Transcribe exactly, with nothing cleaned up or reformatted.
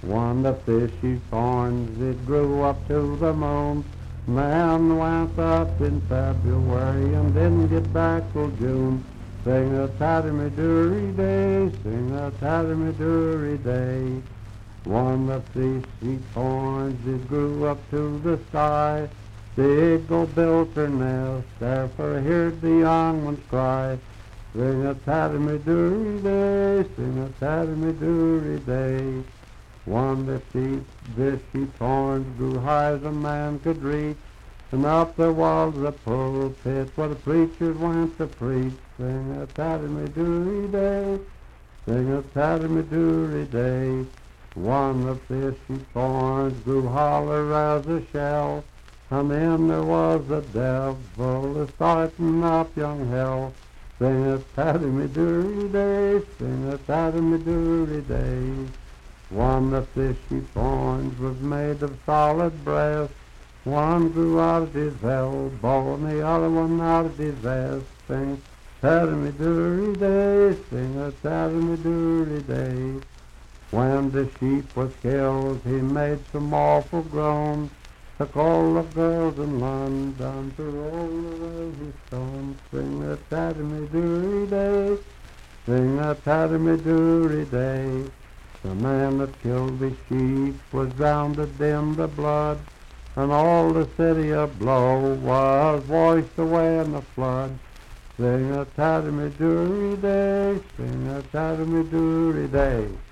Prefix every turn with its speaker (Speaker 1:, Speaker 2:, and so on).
Speaker 1: When the fishy thorns it grew up to the moon, man went up in February and didn't get back till June. Sing a tatter-me-doory day, sing a tatter-me-doory day. When the fishy thorns it grew up to the sky, the eagle built her nest there, for I heard the young ones cry. Sing a tatter-me-doory day, sing a tatter-me-doory day. When the fishy thorns grew high as a man could reach, and up there was the pulpit where the preachers went to preach. Sing a tatter-me-doory day, sing a tatter-me-doory day. When the fishy thorns grew holler as a shell, and then there was the devil starting up young hell. Sing a tatter-me-doory day, sing a tatter-me-doory day. One the fishy thorns was made of solid brass, one grew out of his elbow and the other one out of his ass. Sing tatter-me-doory day, sing a tatter-me-doory day. When the sheep was killed, he made some awful groans, took all the girls in London to roll away his stones. Sing a tatter-me-doory day, sing a tatter-me-doory day. The man that killed the sheep was drowned in the blood, and all the city of Blow was washed away in the flood. Sing a tatter-me-doory day, sing a tatter-me-doory day.